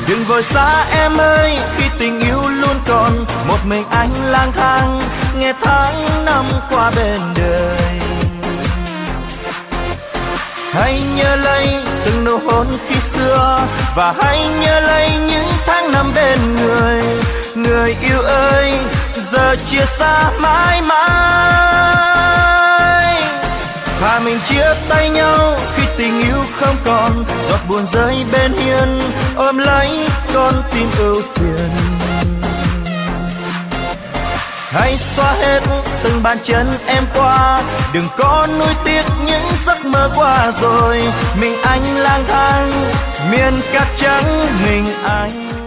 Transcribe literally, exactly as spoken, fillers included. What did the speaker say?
Đừng vội xa em ơi, khi tình yêu luôn còn một mình anh lang thang, nghe tháng năm qua bên đời. Hãy nhớ lấy từng nụ hôn khi xưa, và hãy nhớ lấy những tháng năm bên người. Người yêu ơi, giờ chia xa mãi mãi. Thà mình chia tay nhau khi tình yêu không còn, giọt buồn rơi bên hiên, ôm lấy con tim ưu phiền. Hãy xóa hết từng bàn chân em qua, đừng có nuối tiếc những giấc mơ qua rồi. Mình anh lang thang miền cát trắng, mình anh.